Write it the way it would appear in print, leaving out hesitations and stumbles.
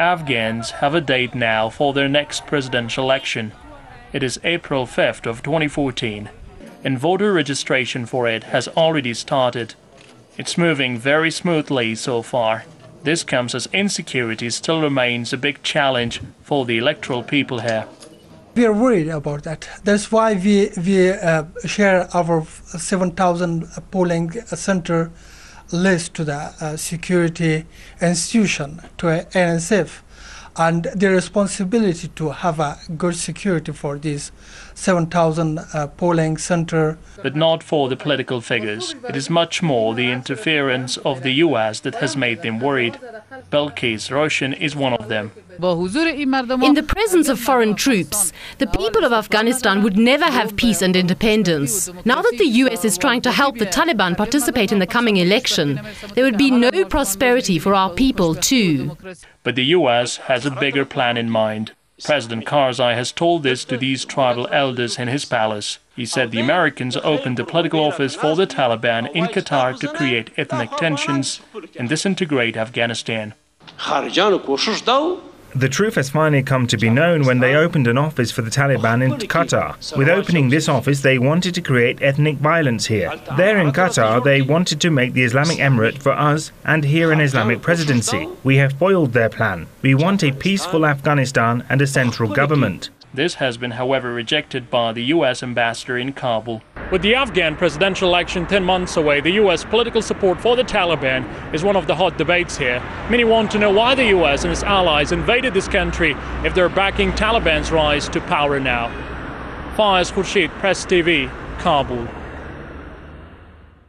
Afghans have a date now for their next presidential election. It is April 5th of 2014, and voter registration for it has already started. It's moving very smoothly so far. This comes as insecurity still remains a big challenge for the electoral people here. We are worried about that. That's why we share our 7,000 polling center list to the security institution, to NSF, and their responsibility to have a good security for these 7,000 polling center. But not for the political figures. It is much more the interference of the US that has made them worried. Belkis Roshan is one of them. In the presence of foreign troops, the people of Afghanistan would never have peace and independence. Now that the US is trying to help the Taliban participate in the coming election, there would be no prosperity for our people too. But the US has a bigger plan in mind. President Karzai has told this to these tribal elders in his palace. He said the Americans opened a political office for the Taliban in Qatar to create ethnic tensions and disintegrate Afghanistan. The truth has finally come to be known when they opened an office for the Taliban in Qatar. With opening this office, they wanted to create ethnic violence here. There in Qatar, they wanted to make the Islamic Emirate for us and here an Islamic presidency. We have foiled their plan. We want a peaceful Afghanistan and a central government. This has been, however, rejected by the US ambassador in Kabul. With the Afghan presidential election 10 months away, the US political support for the Taliban is one of the hot debates here. Many want to know why the US and its allies invaded this country if they're backing Taliban's rise to power now. Faiz Khurshid, Press TV, Kabul.